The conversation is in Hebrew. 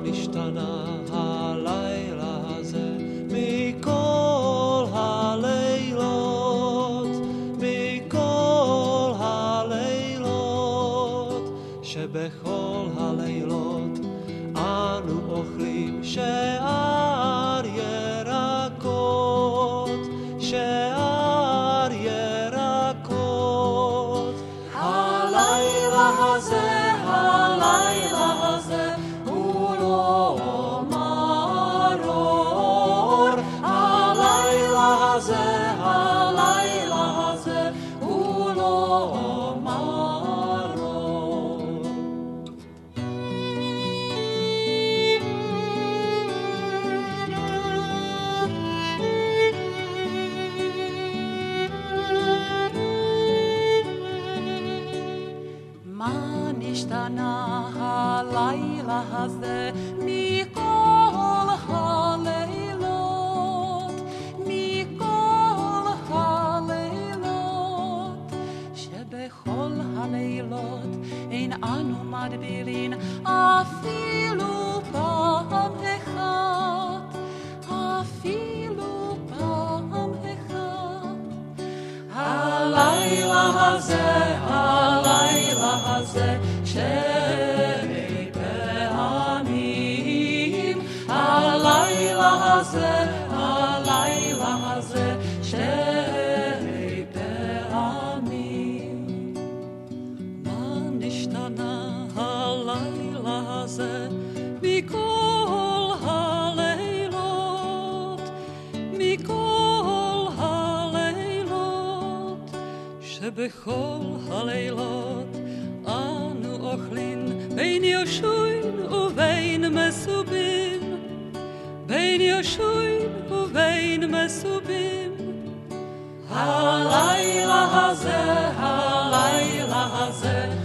נשתנה הלילה הזה מכל הלילות, מכל הלילות, שבכל הלילות אנו אוכלים שאר ירקות, שאר ירקות. הלילה הזה, הלילה הזה הוא לא מרור, הלילה הזה, הלילה הזה הוא לא מרור. מה נשתנה הלילה הזה מכל הלילות, מכל הלילות, שבכל הלילות אין אנו מדבירים אפילו פעם אחת, אפילו פעם אחת. הלילה הזה, הלילה הזה, שני פעמים, הלילה הזה, הלילה הזה, שני פעמים. מה נשתנה הלילה הזה מכל הלילות, מכל הלילות, שבכל הלילות אנו אוכלים בין יושבים ובין מסובים, בין יושבים ובין מסובים. הלילה הזה, הלילה הזה,